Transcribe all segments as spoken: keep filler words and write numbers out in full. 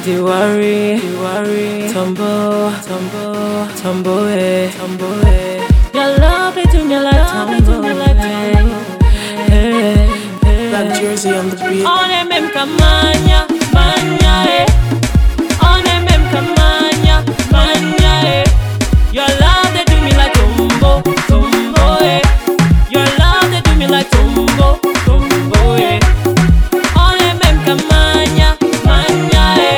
the worry, the worry, tumble, tumble, tumble, eh, tumble, eh. Your love it to me like tumble, eh, eh, eh. Black Jersey on the beat. On em em kamanya, manya, eh. On em em kamanya, manya, eh. Your love they do me like tumbo, tumbo, eh. Your love they do me like tumbo, tumbo, eh. On em em kamanya, manya, eh.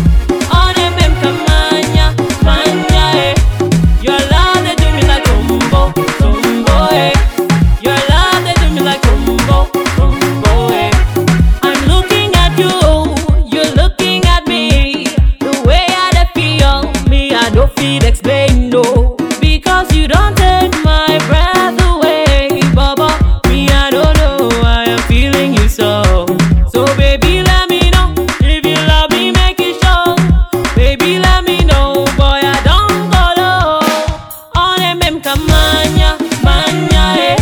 On em em kamanya, manya, eh. Your love they do me like tumbo, tumbo, eh. Your love they do me like tumbo, tumbo, eh. I'm looking at you, you're looking at me. The way I feel, me I don't feel explain, no. Because you don't take my breath away, Baba. Me I don't know why I'm feeling you so. So baby let me know, if you love me make it show. Baby let me know, boy I don't go low. On em em kamanya, manya, eh.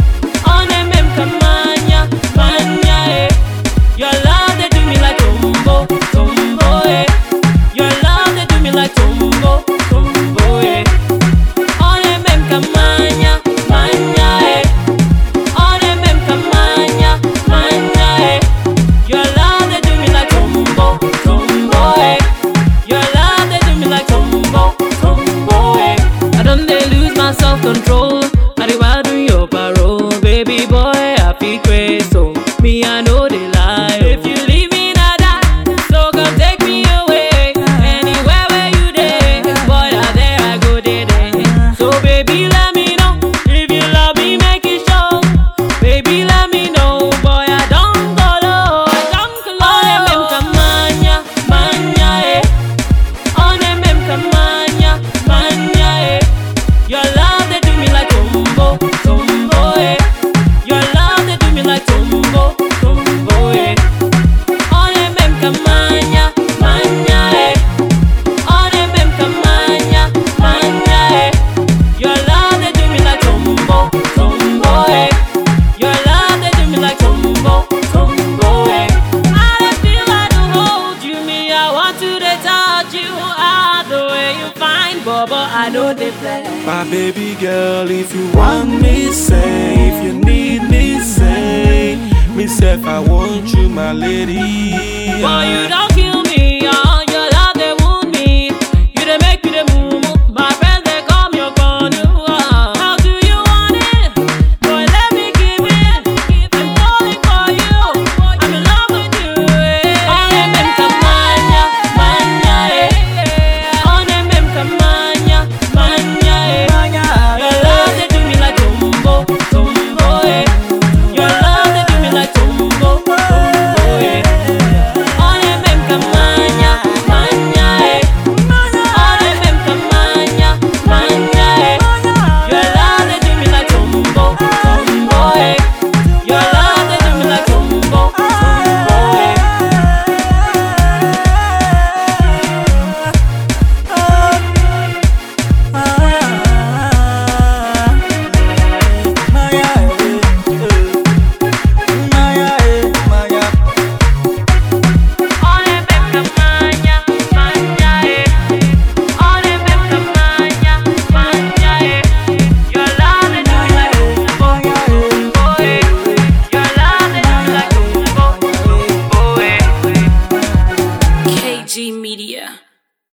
On em em kamanya, manya, eh. Your love they do me like tumbo, tumbo, eh. Your love they do me like tumbo, tumbo, eh. On em em kamanya, manya, eh. On em em kamanya, manya, eh. Your love they do me like tumbo, tumbo, eh. Your love they do me like tumbo, tumbo, eh. I don't they lose my self-control. I do I do your parole, baby boy. I feel crazy, so me I know they lie. If you leave me now die, so come take me away. Anywhere where you there, boy, I there I go there, there. So baby let me know, if you love me make it show. Baby let me know, boy I don't go low, I don't go low. On em em kamanya, manya, eh. On em em kamanya, manya, eh. Your love they do me like tumbo, tumbo, eh. Your love they do me like tumbo, tumbo, eh. On em em kamanya, manya, eh. On em em kamanya, manya, eh. Your love they do me like tumbo, tumbo, eh. Your love they do me like tumbo, tumbo, eh. I don't feel like to hold you, me I want to dey touch you. Ah, the way you find, Bubba, I know they play. My baby girl, if you want me, say. If you need me, say. Me say if I want you, my lady. Boy, you don't kill me, oh, your love they wound me. You dey make me dey move, move. My friends they come your corner. Oh. How do you want it? Boy, let me give it. I'm falling for you. I'm in love with you. Eh. On em em kamanya, manya, eh. On em em kamanya, manya, eh. Your love they do me like tumbo, tumbo, eh. Your love they do me like tumbo, tumbo, eh. On em em kamanya, manya, eh. On em em kamanya, manya, eh. Your love they do me like tumbo, tumbo, eh. Your love they do me like tumbo, tumbo, eh. On em em kamanya, manya, eh. On em em kamanya, manya, eh. Your love they do me like tumbo, tumbo, eh. Your love they do me like tumbo, tumbo, eh. K G Media.